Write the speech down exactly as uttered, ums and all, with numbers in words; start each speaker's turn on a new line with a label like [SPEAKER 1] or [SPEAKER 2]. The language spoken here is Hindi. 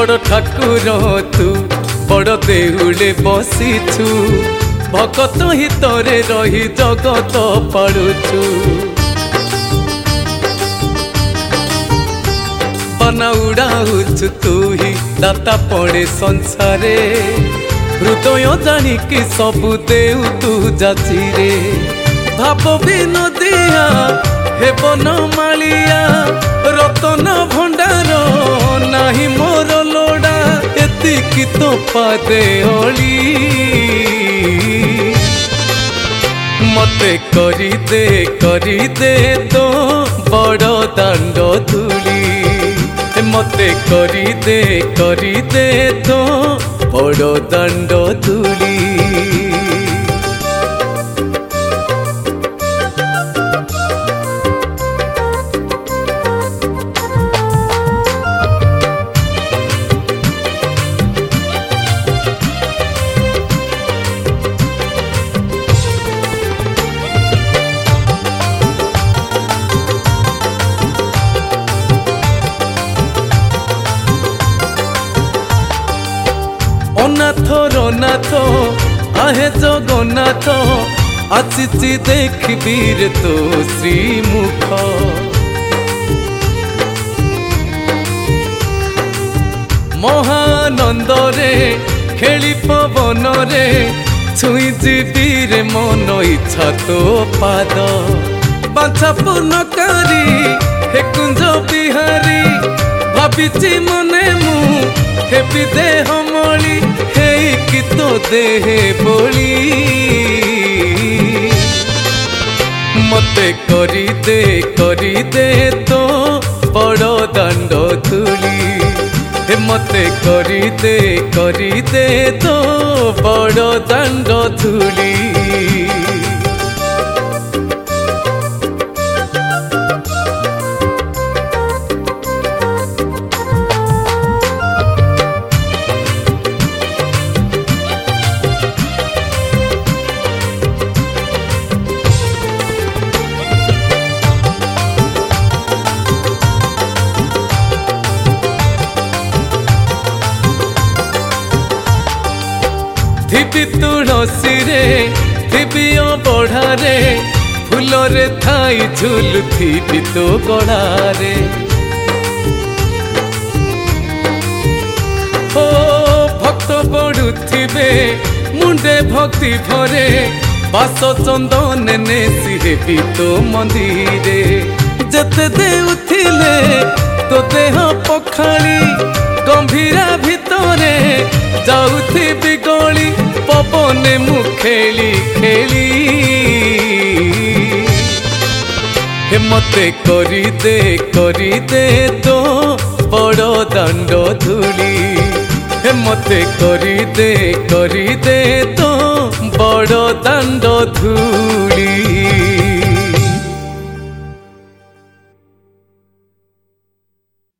[SPEAKER 1] बड़ ठाकुर तू बड़ देउले बसीछु भगत हितरे रही जगत पाड़ुछु बना उड़ाउछु तू ही दाता पड़े संसारे हृदय जानिकी सबु देउ तू जाचिरे भाव भी नदिया हेबन मालिया रतन भंडार नाही मोर लोड़ा एतिकी तो पादे अली मते करी दे करी दे तो बड़ दांड धूली मते करी दे करी दे तो बड़ दांड धूली अनाथ रनाथ आहे जगन्नाथ आचिची देखबीर तो श्रीमुख महानंद रे खेली पवन रे छुई जीवीर मन इच्छा तो पाद बाछा पूर्णकारी हे कुंज बिहारी भाविची मने मु हेबी देह मणि हेकी तो देहे बोली मते करी दे करी दे तो बड़ दांड धूली हे मते करी दे करी दे तो बड़ दांड धूली थिबी तुलसी रे थिबी बढ़ा रे फूल रे थाई झुलु थिबी तो गड़ा रे ओ भक्त बढ़ुथिबे मुंडे भक्ति भरे बास चंदन ने सिहेबी तो मंदिरे जते देउथिले तो देह पखाली गंभीरा भितरे जाउथिबी गली पवने मु खेली खेली हे मते करी दे करी दे तो बड़ दांड धूली हे मते करी दे करी दे तो बड़ दांड धूली।